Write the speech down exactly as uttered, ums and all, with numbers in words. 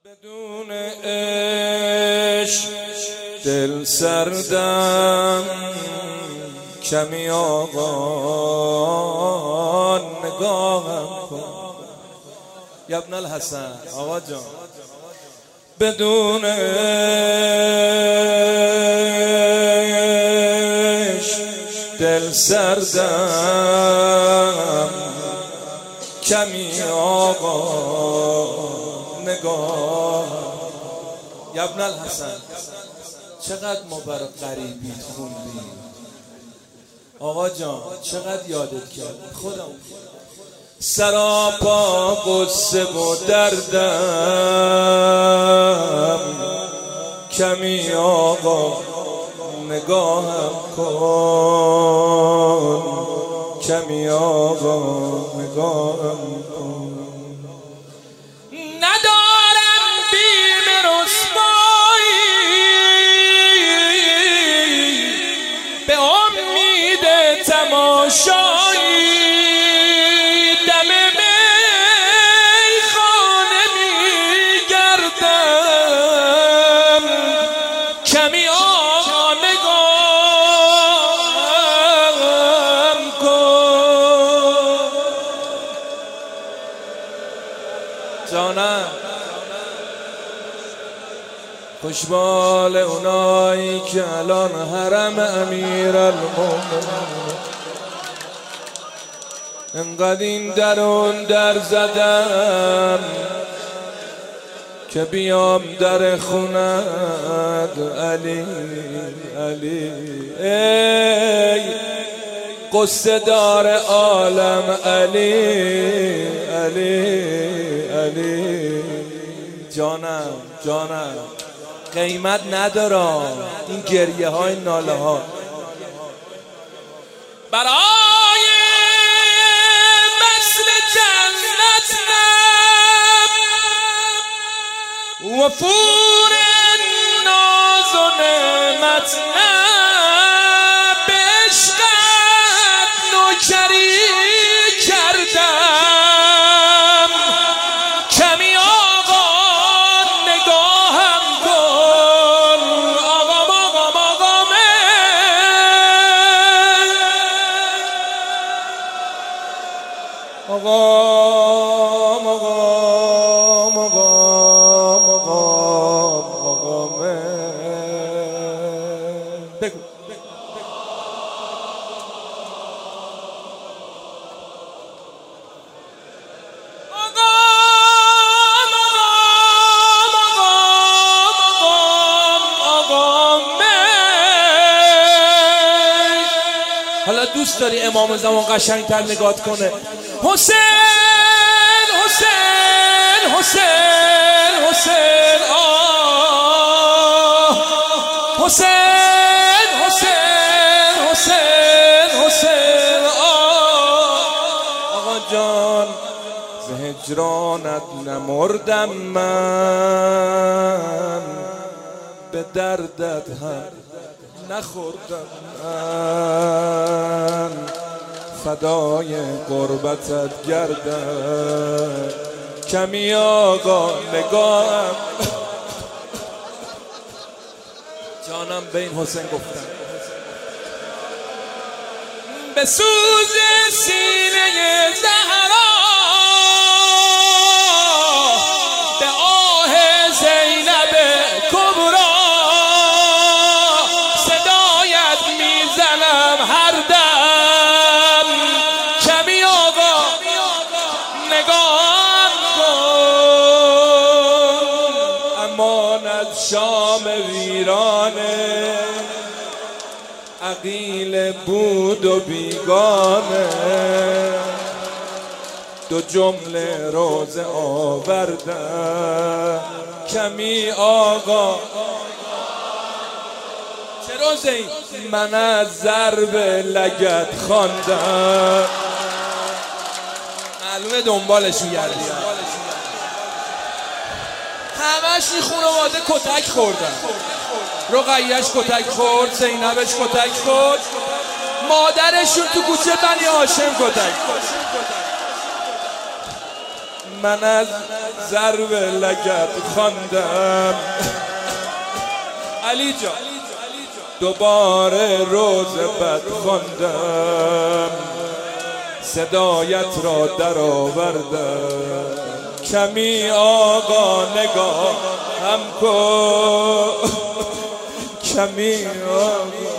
بدون عشق دل سردم، کمی آقا نگاهم کن. یا ابن الحسن آقا جان، بدون عشق دل سردم، کمی آقا نگاه. یا ابن الحسن چقدر ما برای غریبیت خوندیم آقا جان، چقدر یادت کرد خودم. سراپا قصه و دردم، کمی آقا نگاهم کن، کمی آقا نگاهم کن. ندارم بیم رسوایی، به امید تماشایی، دم میخانه میگردم، کمی آقا نگاهم کن. جانم خوشبال اونایی که الان حرم امیرالمومنین انقدر این درون در زدم که بیام در خونت علی علی. ای قصه دار عالم علی علی علی. جانم جانم قیمت نداره این گریه های ناله ها. برای مثل جنت نم، وفور ناز و نعمت نم، به عشقت نوکری کردم، کمی آقا نگاهم کن. آقام آقام آقامه، آقام آقام آقام آقام آقامه. بگو حالا دوست داری امام زمان قشنگتر نگات کنه؟ حسین حسین حسین حسین آه، حسین حسین حسین حسین آه. آقا جان ز هجرانت نمردم من، به دردت هم نخوردم من، فدای قربتت گردم، کمی آقا نگاهم. جانم به این حسین گفتم. به سوز سینه زهرا، به آه زینب کبرا، صدایت میزنم هر دم، کمی آقا نگاهم کن. امانت شام ویرانه، عقیل بود و بیگانه، دو جمله روزه آوردم، کمی آقا. چه روزه ای؟ من از ضرب لگت خواندم. معلومه دنبالش میگردی، همش این خانواده کتک خوردن. رقیه‌اش کتک خورد، زینبش کتک خورد، مادرشون تو کوچه بنی هاشم کتک خورد. من از ضرب لگد خواندم علی جان دوباره روز بد خواندم صدایت را در آوردم کمی آقا نگاه هم کن کمی آقا